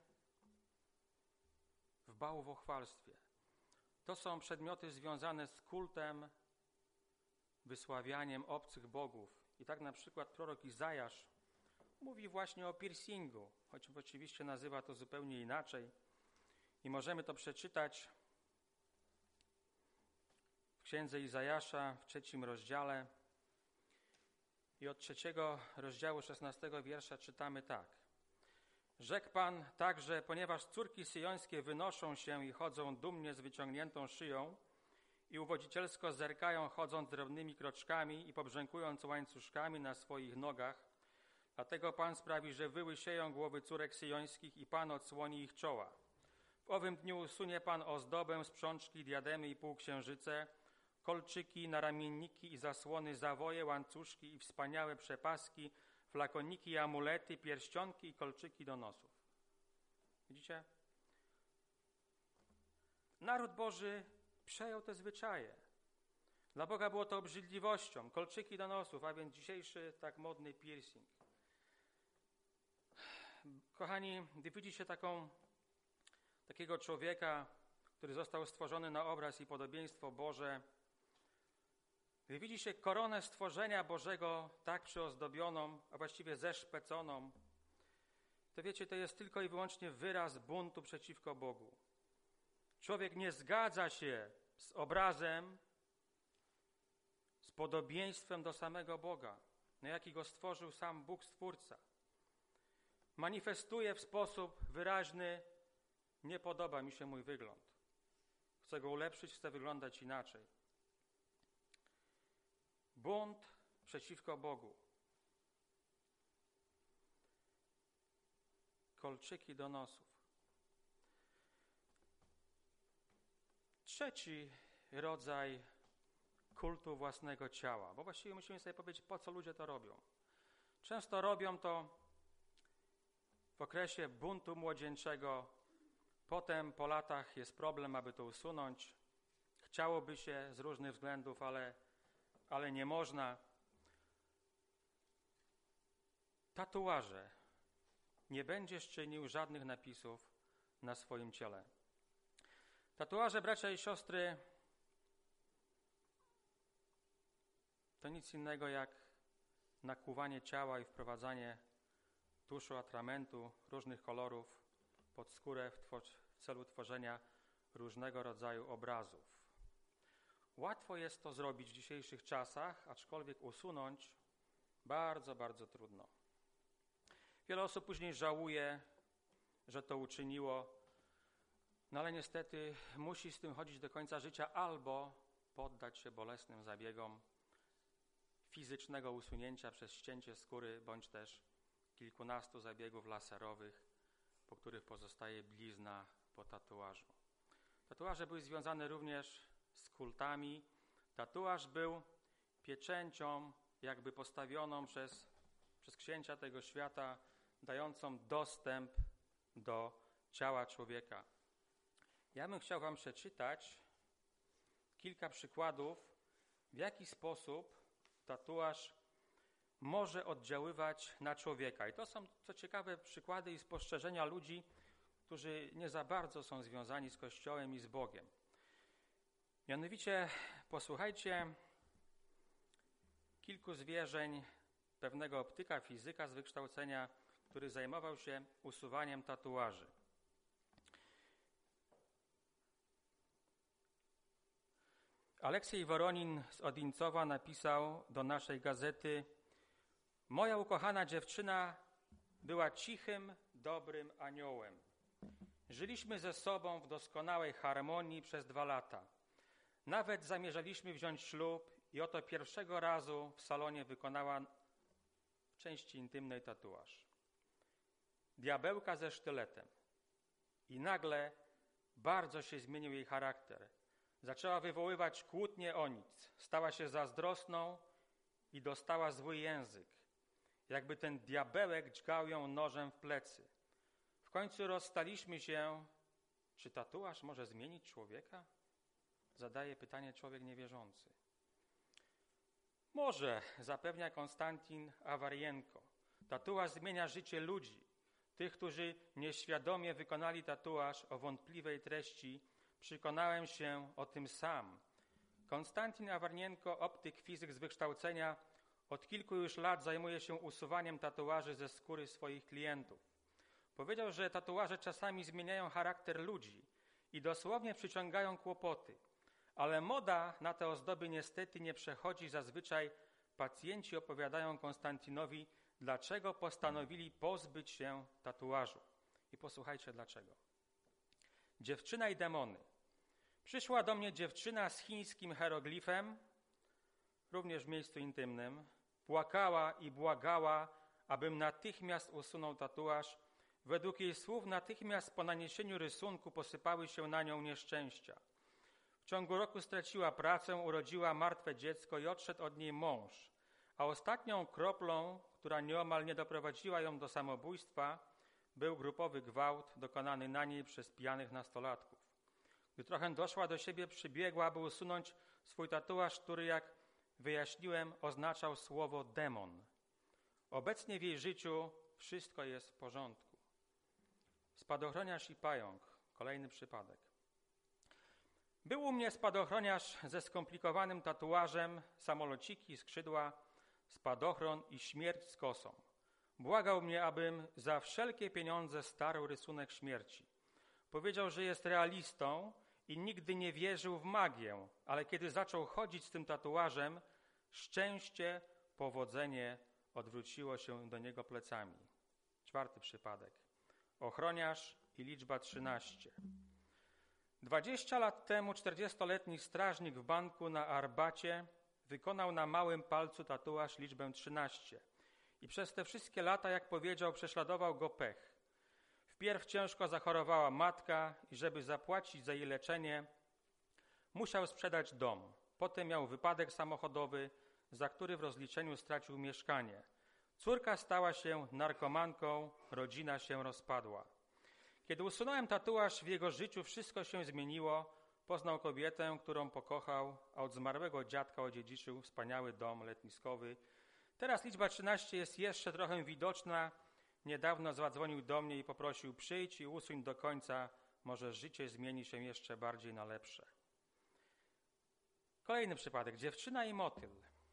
w bałwochwalstwie. To są przedmioty związane z kultem, wysławianiem obcych bogów. I tak na przykład prorok Izajasz mówi właśnie o piercingu, choć oczywiście nazywa to zupełnie inaczej. I możemy to przeczytać w księdze Izajasza w trzecim rozdziale. I od trzeciego rozdziału szesnastego wiersza czytamy tak. Rzekł Pan także, ponieważ córki syjońskie wynoszą się i chodzą dumnie z wyciągniętą szyją i uwodzicielsko zerkają, chodząc drobnymi kroczkami i pobrzękując łańcuszkami na swoich nogach, dlatego Pan sprawi, że wyłysieją głowy córek syjońskich i Pan odsłoni ich czoła. W owym dniu usunie Pan ozdobę, sprzączki, diademy i półksiężyce, kolczyki, naramienniki i zasłony, zawoje, łańcuszki i wspaniałe przepaski, flakoniki i amulety, pierścionki i kolczyki do nosów. Widzicie? Naród Boży przejął te zwyczaje. Dla Boga było to obrzydliwością, kolczyki do nosów, a więc dzisiejszy tak modny piercing. Kochani, gdy widzi się taką, takiego człowieka, który został stworzony na obraz i podobieństwo Boże, gdy widzi się koronę stworzenia Bożego tak przyozdobioną, a właściwie zeszpeconą, to wiecie, to jest tylko i wyłącznie wyraz buntu przeciwko Bogu. Człowiek nie zgadza się z obrazem, z podobieństwem do samego Boga, na jaki go stworzył sam Bóg Stwórca. Manifestuje w sposób wyraźny, nie podoba mi się mój wygląd. Chcę go ulepszyć, chcę wyglądać inaczej. Bunt przeciwko Bogu. Kolczyki do nosów. Trzeci rodzaj kultu własnego ciała, bo właściwie musimy sobie powiedzieć, po co ludzie to robią. Często robią to w okresie buntu młodzieńczego, potem po latach jest problem, aby to usunąć. Chciałoby się z różnych względów, ale, ale nie można. Tatuaże. Nie będziesz czynił żadnych napisów na swoim ciele. Tatuaże, bracia i siostry, to nic innego jak nakłuwanie ciała i wprowadzanie tuszu, atramentu różnych kolorów pod skórę w, w celu tworzenia różnego rodzaju obrazów. Łatwo jest to zrobić w dzisiejszych czasach, aczkolwiek usunąć bardzo, bardzo trudno. Wiele osób później żałuje, że to uczyniło, no ale niestety musi z tym chodzić do końca życia albo poddać się bolesnym zabiegom fizycznego usunięcia przez ścięcie skóry, bądź też kilkunastu zabiegów laserowych, po których pozostaje blizna po tatuażu. Tatuaże były związane również z kultami. Tatuaż był pieczęcią jakby postawioną przez, przez księcia tego świata, dającą dostęp do ciała człowieka. Ja bym chciał wam przeczytać kilka przykładów, w jaki sposób tatuaż może oddziaływać na człowieka. I to są, co ciekawe, przykłady i spostrzeżenia ludzi, którzy nie za bardzo są związani z Kościołem i z Bogiem. Mianowicie posłuchajcie kilku zwierzeń pewnego optyka, fizyka z wykształcenia, który zajmował się usuwaniem tatuaży. Aleksiej Woronin z Odińcowa napisał do naszej gazety: moja ukochana dziewczyna była cichym, dobrym aniołem. Żyliśmy ze sobą w doskonałej harmonii przez dwa lata. Nawet zamierzaliśmy wziąć ślub i oto pierwszego razu w salonie wykonała w części intymnej tatuaż diabełka ze sztyletem. I nagle bardzo się zmienił jej charakter. Zaczęła wywoływać kłótnie o nic. Stała się zazdrosną i dostała zły język. Jakby ten diabełek dźgał ją nożem w plecy. W końcu rozstaliśmy się. Czy tatuaż może zmienić człowieka? Zadaje pytanie człowiek niewierzący. Może, zapewnia Konstantin Awarienko. Tatuaż zmienia życie ludzi. Tych, którzy nieświadomie wykonali tatuaż o wątpliwej treści, przekonałem się o tym sam. Konstantin Awarienko, optyk, fizyk z wykształcenia, od kilku już lat zajmuje się usuwaniem tatuaży ze skóry swoich klientów. Powiedział, że tatuaże czasami zmieniają charakter ludzi i dosłownie przyciągają kłopoty. Ale moda na te ozdoby niestety nie przechodzi. Zazwyczaj pacjenci opowiadają Konstantinowi, dlaczego postanowili pozbyć się tatuażu. I posłuchajcie dlaczego. Dziewczyna i demony. Przyszła do mnie dziewczyna z chińskim hieroglifem, również w miejscu intymnym. Płakała i błagała, abym natychmiast usunął tatuaż. Według jej słów natychmiast po naniesieniu rysunku posypały się na nią nieszczęścia. W ciągu roku straciła pracę, urodziła martwe dziecko i odszedł od niej mąż. A ostatnią kroplą, która nieomal nie doprowadziła ją do samobójstwa, był grupowy gwałt dokonany na niej przez pijanych nastolatków. Gdy trochę doszła do siebie, przybiegła, aby usunąć swój tatuaż, który, jak wyjaśniłem, oznaczał słowo demon. Obecnie w jej życiu wszystko jest w porządku. Spadochroniarz i pająk. Kolejny przypadek. Był u mnie spadochroniarz ze skomplikowanym tatuażem, samolociki, skrzydła, spadochron i śmierć z kosą. Błagał mnie, abym za wszelkie pieniądze starł rysunek śmierci. Powiedział, że jest realistą i nigdy nie wierzył w magię, ale kiedy zaczął chodzić z tym tatuażem, szczęście, powodzenie odwróciło się do niego plecami. Czwarty przypadek. Ochroniarz i liczba trzynaście. Dwadzieścia lat temu czterdziestoletni strażnik w banku na Arbacie wykonał na małym palcu tatuaż liczbę trzynaście. I przez te wszystkie lata, jak powiedział, prześladował go pech. Wpierw ciężko zachorowała matka i żeby zapłacić za jej leczenie, musiał sprzedać dom. Potem miał wypadek samochodowy, za który w rozliczeniu stracił mieszkanie. Córka stała się narkomanką, rodzina się rozpadła. Kiedy usunąłem tatuaż, w jego życiu wszystko się zmieniło. Poznał kobietę, którą pokochał, a od zmarłego dziadka odziedziczył wspaniały dom letniskowy. Teraz liczba trzynaście jest jeszcze trochę widoczna. Niedawno zadzwonił do mnie i poprosił: przyjdź i usuń do końca, może życie zmieni się jeszcze bardziej na lepsze. Kolejny przypadek. Dziewczyna i motyl.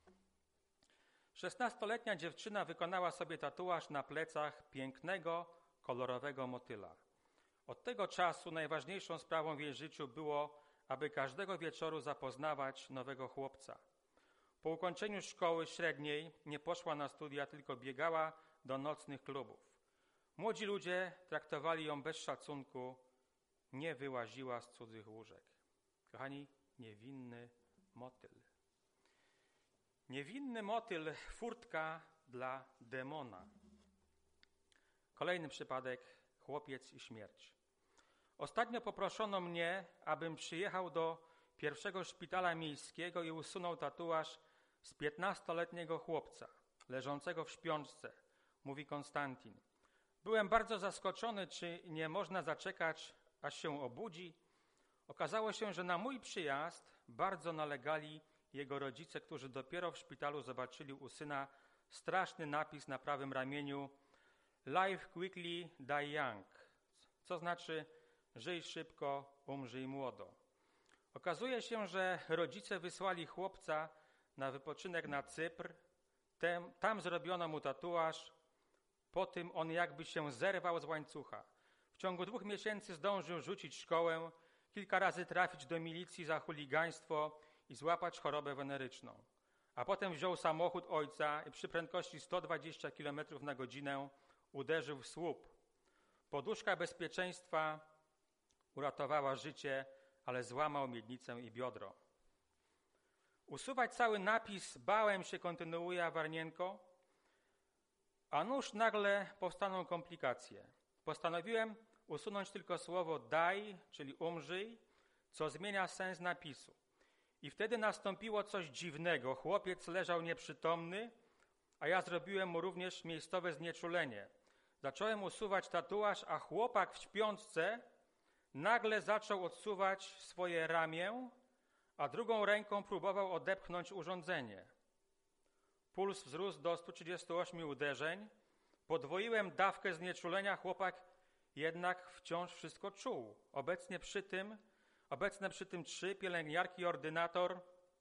Szesnastoletnia dziewczyna wykonała sobie tatuaż na plecach pięknego, kolorowego motyla. Od tego czasu najważniejszą sprawą w jej życiu było, aby każdego wieczoru zapoznawać nowego chłopca. Po ukończeniu szkoły średniej nie poszła na studia, tylko biegała do nocnych klubów. Młodzi ludzie traktowali ją bez szacunku, nie wyłaziła z cudzych łóżek. Kochani, niewinny motyl. Niewinny motyl, furtka dla demona. Kolejny przypadek, chłopiec i śmierć. Ostatnio poproszono mnie, abym przyjechał do pierwszego szpitala miejskiego i usunął tatuaż z piętnastoletniego chłopca, leżącego w śpiączce, mówi Konstantin. Byłem bardzo zaskoczony, czy nie można zaczekać, aż się obudzi. Okazało się, że na mój przyjazd bardzo nalegali jego rodzice, którzy dopiero w szpitalu zobaczyli u syna straszny napis na prawym ramieniu Live quickly, die young, co znaczy żyj szybko, umrzyj młodo. Okazuje się, że rodzice wysłali chłopca na wypoczynek na Cypr, Tem, tam zrobiono mu tatuaż, po tym on jakby się zerwał z łańcucha. W ciągu dwóch miesięcy zdążył rzucić szkołę, kilka razy trafić do milicji za chuligaństwo i złapać chorobę weneryczną. A potem wziął samochód ojca i przy prędkości sto dwadzieścia kilometrów na godzinę uderzył w słup. Poduszka bezpieczeństwa uratowała życie, ale złamał miednicę i biodro. Usuwać cały napis bałem się, kontynuuje Awarnienko, a nuż nagle powstaną komplikacje. Postanowiłem usunąć tylko słowo daj, czyli umrzyj, co zmienia sens napisu. I wtedy nastąpiło coś dziwnego. Chłopiec leżał nieprzytomny, a ja zrobiłem mu również miejscowe znieczulenie. Zacząłem usuwać tatuaż, a chłopak w śpiączce nagle zaczął odsuwać swoje ramię, a drugą ręką próbował odepchnąć urządzenie. Puls wzrósł do stu trzydziestu ośmiu uderzeń. Podwoiłem dawkę znieczulenia, chłopak jednak wciąż wszystko czuł. Obecnie przy tym, obecne przy tym trzy pielęgniarki i ordynator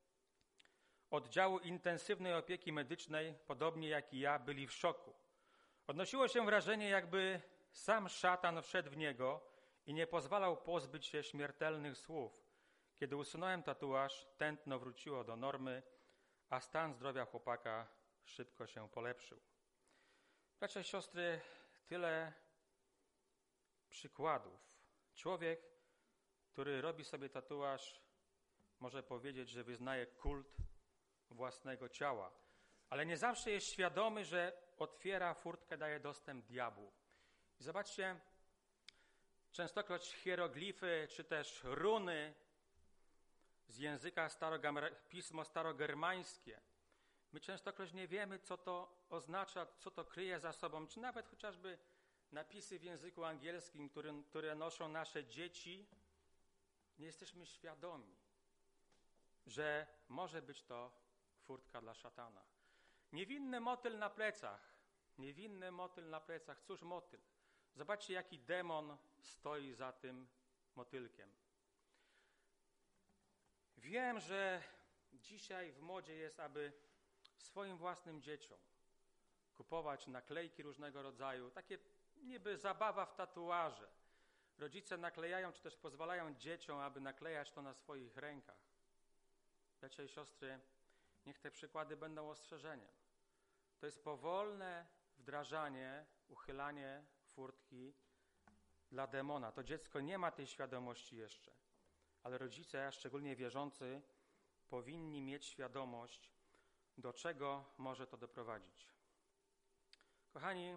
oddziału intensywnej opieki medycznej, podobnie jak i ja, byli w szoku. Odnosiło się wrażenie, jakby sam szatan wszedł w niego i nie pozwalał pozbyć się śmiertelnych słów. Kiedy usunąłem tatuaż, tętno wróciło do normy, a stan zdrowia chłopaka szybko się polepszył. Bracia i siostry, tyle przykładów. Człowiek, który robi sobie tatuaż, może powiedzieć, że wyznaje kult własnego ciała, ale nie zawsze jest świadomy, że otwiera furtkę, daje dostęp diabłu. I zobaczcie, częstokroć hieroglify czy też runy z języka starogamer- pismo starogermańskie. My częstokroć nie wiemy, co to oznacza, co to kryje za sobą, czy nawet chociażby napisy w języku angielskim, które, które noszą nasze dzieci. Nie jesteśmy świadomi, że może być to furtka dla szatana. Niewinny motyl na plecach. Niewinny motyl na plecach. Cóż motyl? Zobaczcie, jaki demon stoi za tym motylkiem. Wiem, że dzisiaj w modzie jest, aby swoim własnym dzieciom kupować naklejki różnego rodzaju, takie niby zabawa w tatuaże. Rodzice naklejają, czy też pozwalają dzieciom, aby naklejać to na swoich rękach. Bracia i siostry, niech te przykłady będą ostrzeżeniem. To jest powolne wdrażanie, uchylanie furtki dla demona. To dziecko nie ma tej świadomości jeszcze, ale rodzice, a szczególnie wierzący, powinni mieć świadomość, do czego może to doprowadzić. Kochani,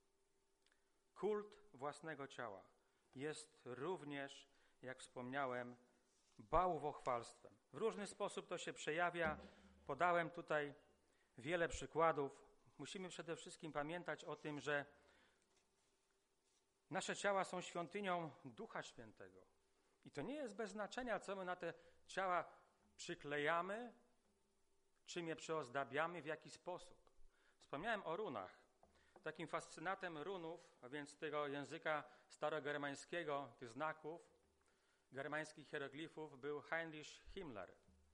kult własnego ciała jest również, jak wspomniałem, bałwochwalstwem. W różny sposób to się przejawia. Podałem tutaj wiele przykładów. Musimy przede wszystkim pamiętać o tym, że nasze ciała są świątynią Ducha Świętego. I to nie jest bez znaczenia, co my na te ciała przyklejamy, czym je przyozdabiamy, w jaki sposób. Wspomniałem o runach. Takim fascynatem runów, a więc tego języka starogermańskiego, tych znaków, germańskich hieroglifów, był Heinrich Himmler.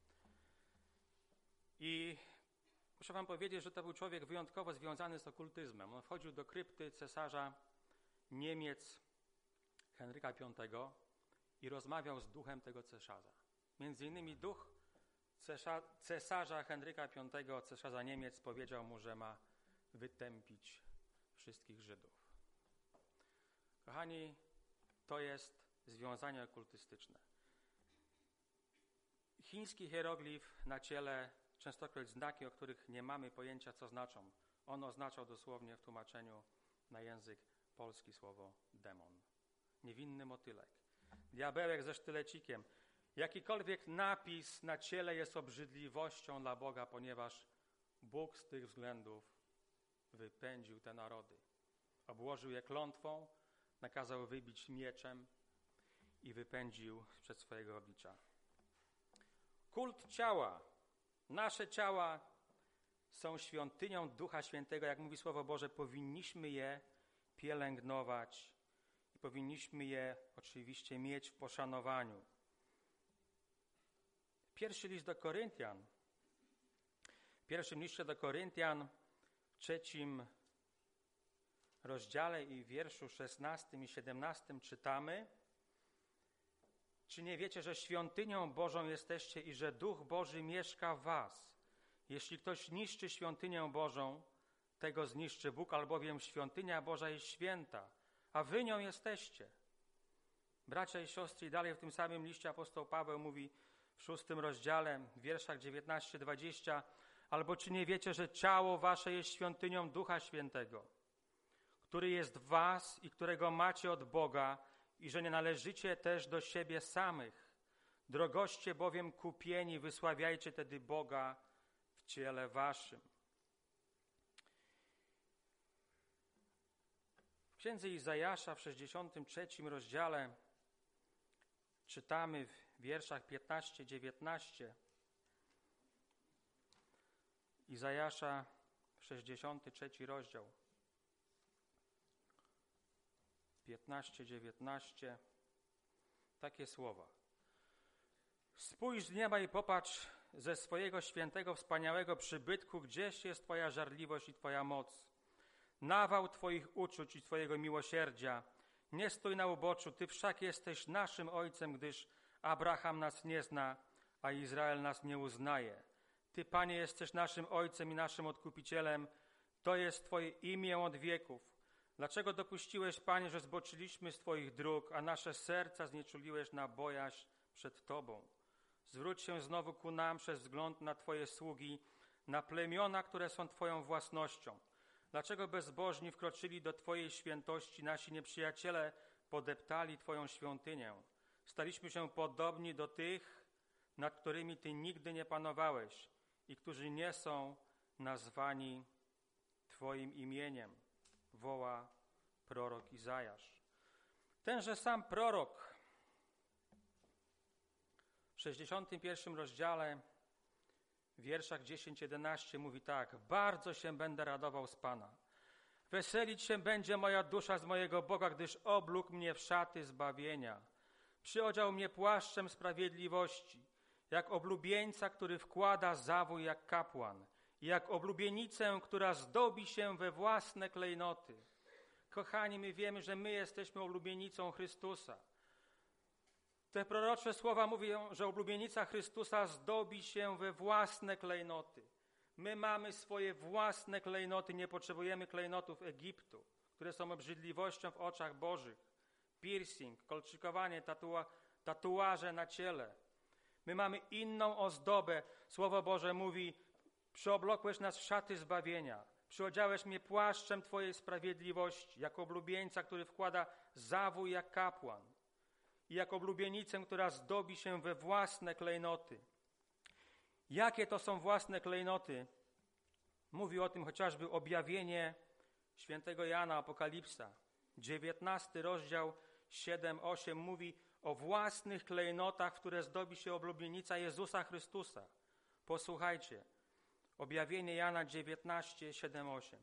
I muszę wam powiedzieć, że to był człowiek wyjątkowo związany z okultyzmem. On wchodził do krypty cesarza Niemiec Henryka Piątego i rozmawiał z duchem tego cesarza. Między innymi duch cesza, cesarza Henryka Piątego, cesarza Niemiec, powiedział mu, że ma wytępić wszystkich Żydów. Kochani, to jest związanie okultystyczne. Chiński hieroglif na ciele częstokroć znaki, o których nie mamy pojęcia, co znaczą. On oznaczał dosłownie w tłumaczeniu na język polski słowo demon. Niewinny motylek. Diabełek ze sztylecikiem. Jakikolwiek napis na ciele jest obrzydliwością dla Boga, ponieważ Bóg z tych względów wypędził te narody. Obłożył je klątwą, nakazał wybić mieczem i wypędził przed swojego oblicza. Kult ciała. Nasze ciała są świątynią Ducha Świętego. Jak mówi Słowo Boże, powinniśmy je pielęgnować i powinniśmy je oczywiście mieć w poszanowaniu. Pierwszy list do Koryntian. W pierwszym liście do Koryntian, w trzecim rozdziale i wierszu szesnastym i siedemnastym czytamy: Czy nie wiecie, że świątynią Bożą jesteście i że Duch Boży mieszka w was? Jeśli ktoś niszczy świątynię Bożą, tego zniszczy Bóg, albowiem świątynia Boża jest święta, a wy nią jesteście. Bracia i siostry, i dalej w tym samym liście apostoł Paweł mówi w szóstym rozdziale, w wierszach dziewiętnaście dwadzieścia: Albo czy nie wiecie, że ciało wasze jest świątynią Ducha Świętego, który jest w was i którego macie od Boga, i że nie należycie też do siebie samych. Drogoście bowiem kupieni, wysławiajcie tedy Boga w ciele waszym. W księdze Izajasza w sześćdziesiątym trzecim rozdziale czytamy w wierszach piętnaście dziewiętnaście. Izajasza, sześćdziesiąty trzeci rozdział. piętnaście dziewiętnaście. Takie słowa. Spójrz z nieba i popatrz ze swojego świętego, wspaniałego przybytku, gdzieś jest Twoja żarliwość i Twoja moc. Nawał Twoich uczuć i Twojego miłosierdzia. Nie stój na uboczu, Ty wszak jesteś naszym Ojcem, gdyż Abraham nas nie zna, a Izrael nas nie uznaje. Ty, Panie, jesteś naszym Ojcem i naszym Odkupicielem. To jest Twoje imię od wieków. Dlaczego dopuściłeś, Panie, że zboczyliśmy z Twoich dróg, a nasze serca znieczuliłeś na bojaźń przed Tobą? Zwróć się znowu ku nam przez wzgląd na Twoje sługi, na plemiona, które są Twoją własnością. Dlaczego bezbożni wkroczyli do Twojej świętości, nasi nieprzyjaciele podeptali Twoją świątynię? Staliśmy się podobni do tych, nad którymi Ty nigdy nie panowałeś i którzy nie są nazwani Twoim imieniem, woła prorok Izajasz. Tenże sam prorok w sześćdziesiątym pierwszym rozdziale, w wierszach dziesięć jedenaście mówi tak: Bardzo się będę radował z Pana. Weselić się będzie moja dusza z mojego Boga, gdyż oblógł mnie w szaty zbawienia. Przyodział mnie płaszczem sprawiedliwości, jak oblubieńca, który wkłada zawój jak kapłan, i jak oblubienicę, która zdobi się we własne klejnoty. Kochani, my wiemy, że my jesteśmy oblubienicą Chrystusa. Te prorocze słowa mówią, że oblubienica Chrystusa zdobi się we własne klejnoty. My mamy swoje własne klejnoty, nie potrzebujemy klejnotów Egiptu, które są obrzydliwością w oczach Bożych. Piercing, kolczykowanie, tatua, tatuaże na ciele. My mamy inną ozdobę. Słowo Boże mówi: przyoblokłeś nas w szaty zbawienia, przyodziałeś mnie płaszczem Twojej sprawiedliwości, jako oblubieńca, który wkłada zawój jak kapłan, i jako oblubienicę, która zdobi się we własne klejnoty. Jakie to są własne klejnoty? Mówi o tym chociażby objawienie świętego Jana, Apokalipsa. dziewiętnasty rozdział, siedem osiem mówi o własnych klejnotach, w które zdobi się oblubienica Jezusa Chrystusa. Posłuchajcie. Objawienie Jana dziewiętnaście, siedem osiem.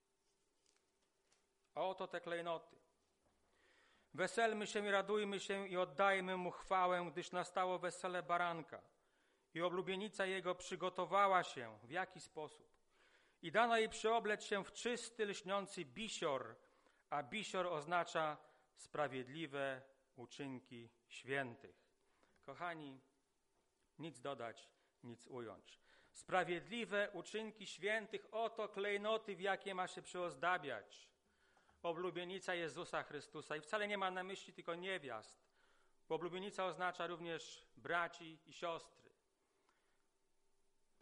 A oto te klejnoty. Weselmy się i radujmy się i oddajmy Mu chwałę, gdyż nastało wesele baranka. I oblubienica Jego przygotowała się. W jaki sposób? I dano jej przyoblec się w czysty, lśniący bisior, a bisior oznacza sprawiedliwe uczynki świętych. Kochani, nic dodać, nic ująć. Sprawiedliwe uczynki świętych, oto klejnoty, w jakie ma się przyozdabiać oblubienica Jezusa Chrystusa. I wcale nie ma na myśli tylko niewiast, bo oblubienica oznacza również braci i siostry.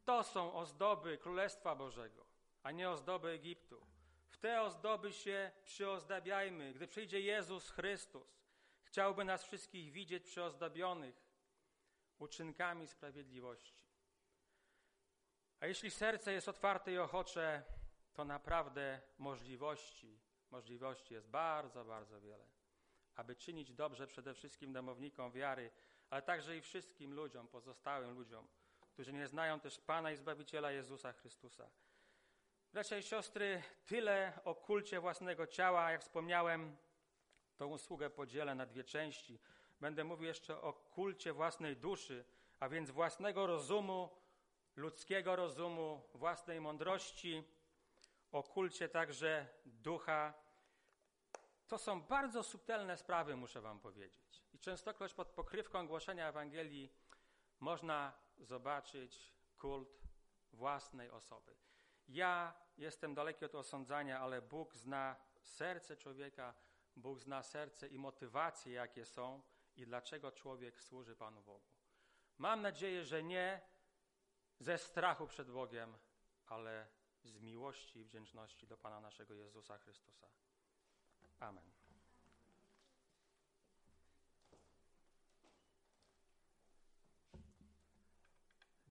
To są ozdoby Królestwa Bożego, a nie ozdoby Egiptu. W te ozdoby się przyozdabiajmy. Gdy przyjdzie Jezus Chrystus, chciałby nas wszystkich widzieć przyozdobionych uczynkami sprawiedliwości. A jeśli serce jest otwarte i ochocze, to naprawdę możliwości, możliwości jest bardzo, bardzo wiele, aby czynić dobrze przede wszystkim domownikom wiary, ale także i wszystkim ludziom, pozostałym ludziom, którzy nie znają też Pana i Zbawiciela Jezusa Chrystusa. Bracia i siostry, tyle o kulcie własnego ciała. Jak wspomniałem, tą usługę podzielę na dwie części. Będę mówił jeszcze o kulcie własnej duszy, a więc własnego rozumu, ludzkiego rozumu, własnej mądrości, o kulcie także ducha. To są bardzo subtelne sprawy, muszę wam powiedzieć. I częstokroć pod pokrywką głoszenia Ewangelii można zobaczyć kult własnej osoby. Ja jestem daleki od osądzania, ale Bóg zna serce człowieka, Bóg zna serce i motywacje, jakie są i dlaczego człowiek służy Panu Bogu. Mam nadzieję, że nie ze strachu przed Bogiem, ale z miłości i wdzięczności do Pana naszego Jezusa Chrystusa. Amen.